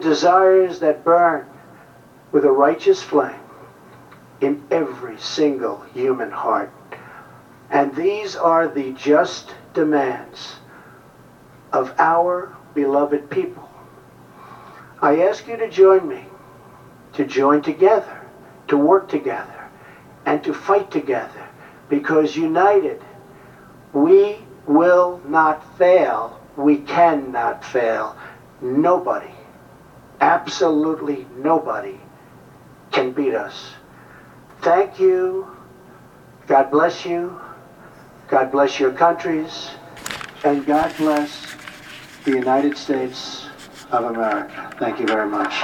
desires that burn with a righteous flame in every single human heart. And these are the just demands of our beloved people. I ask you to join me, to join together, to work together, and to fight together, because united, we will not fail. We cannot fail. Nobody, absolutely nobody, can beat us. Thank you. God bless you. God bless your countries. And God bless the United States of America. Thank you very much.